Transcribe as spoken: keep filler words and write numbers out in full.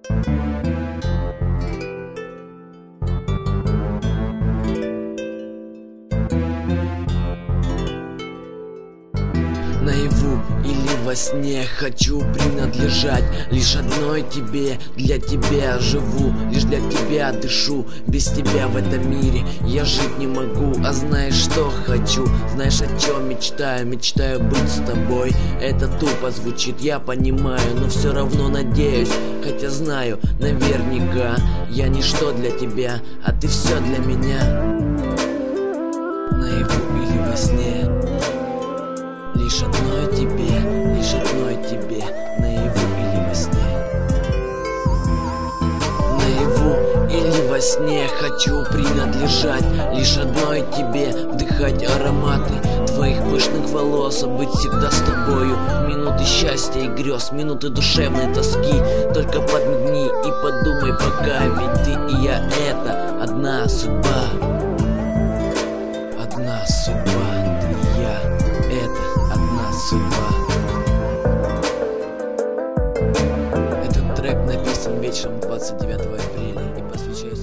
Наяву или во сне хочу принадлежать лишь одной тебе, для тебя живу, лишь для тебя дышу. Без тебя в этом мире я жить не могу. А знаешь, что хочу? Знаешь, о чем мечтаю? Мечтаю быть с тобой. Это тупо звучит, я понимаю, но все равно надеюсь. Хотя знаю наверняка, я ничто для тебя, а ты все для меня. Наяву или во сне лишь одной тебе, лишь одной тебе, наяву или во сне. Наяву или во сне хочу принадлежать лишь одной тебе, вдыхать ароматы твоих пышных волос, а быть всегда с тобою. Минуты счастья и грез, минуты душевной тоски. Только подмигни и подумай пока, ведь ты и я — это одна судьба. Одна судьба, ты и я — это одна судьба. Этот трек написан вечером двадцать девятого апреля и посвящается